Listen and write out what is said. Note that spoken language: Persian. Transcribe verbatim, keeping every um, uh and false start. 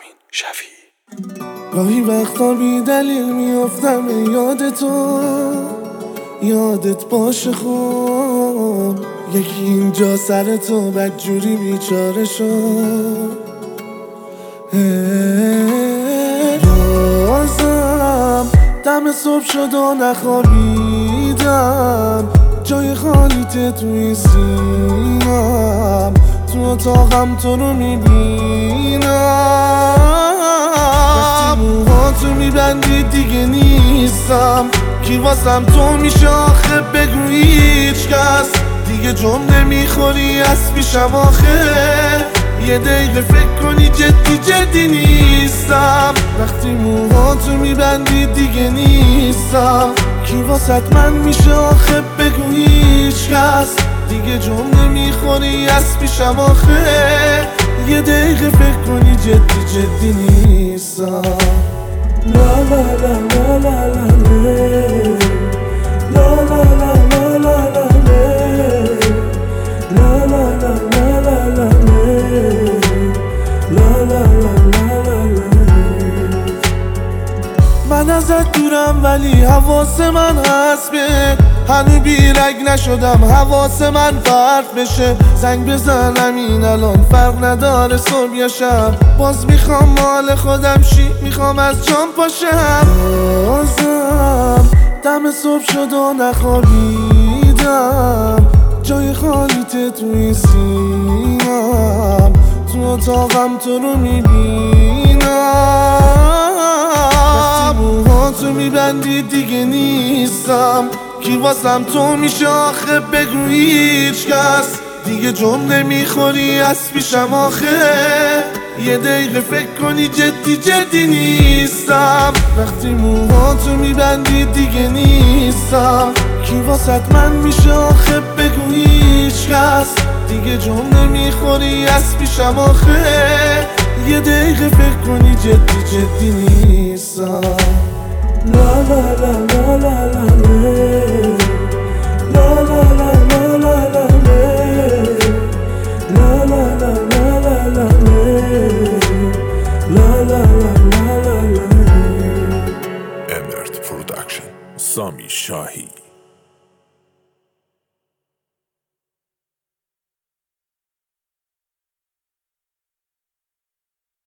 سامین شفیعی. گاهی وقتا بی دلیل میافتم یاد تو، یادت باشه خوب یکی اینجا سر تو بدجوری بیچاره شد. یازم دم صبح شد و نخوابیدم، جای خالیت توی سینم، تو اتاقم تو رو میبینم. وقتی موهاتو میبندی دیگه نیستم، کی واسم تو میشه آخه بگو هیچ کس دیگه جمله میخوری از پیشم آخه یه دقیقه فکر کنی جدی جدی نیستم. وقتی موهاتو میبندی دیگه نیستم، کی واسط من میشه آخه بگو هیچ کس دیگه جمله میخوری از پیشم آخه یه دقیقه فکر کنی جدی جدی نیستم. لا لا لا لا لا لا لا لا لا لا لا. من ازت دورم ولی حواس من هست به هنو بیرگ نشدم، حواس من فرق بشه. زنگ بزنم این الان فرق نداره صبح یا شب، باز میخوام مال خودم شی، میخوام از جام پاشم. بازم دم صبح شد و نخوابیدم، جای خالیت توی سینم، تو اتاقم تو رو میبینم. وقتی موهاتو میبندی دیگه نیستم، کی واسم تو میشه آخه بگو هیچ کس دیگه جمله میخوری از پیشم آخه یه دقیقه فکر کنی جدی جدی نیستم. وقتی موهاتو میبندی دیگه نیستم، کی واسط من میشه آخه بگو هیچ کس دیگه جمله میخوری از پیشم آخه یه دقیقه فکر کنی جدی جدی نیستم. لا لا لا لا لا لا لا لا لا لا لا لا. امرت پروداکشن، سامی شاهی.